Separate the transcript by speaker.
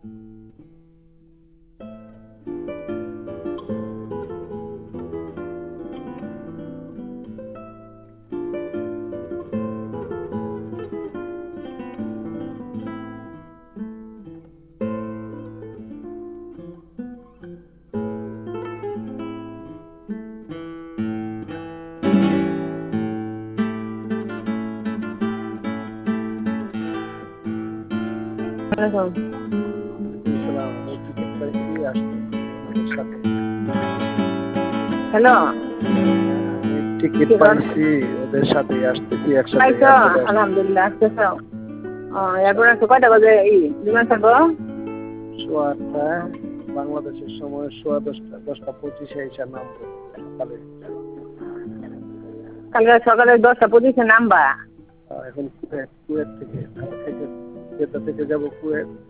Speaker 1: Hello,
Speaker 2: ticket পাইছি, ওদের সাথে আসতেছি একসাথে।
Speaker 1: আলহামদুলিল্লাহ আসতেছ। এরপর আছে কয়টা বাজে বিমান ছাড়বো?
Speaker 2: সোয়া আটটা, বাংলাদেশের সময় সোয়া 10টা 10টা 25 নামবো সকালে।
Speaker 1: কালকে সকালে 10টা 25 নামবা?
Speaker 2: এখন কুয়েত থেকে জেদ্দা থেকে যাবো কুয়েত।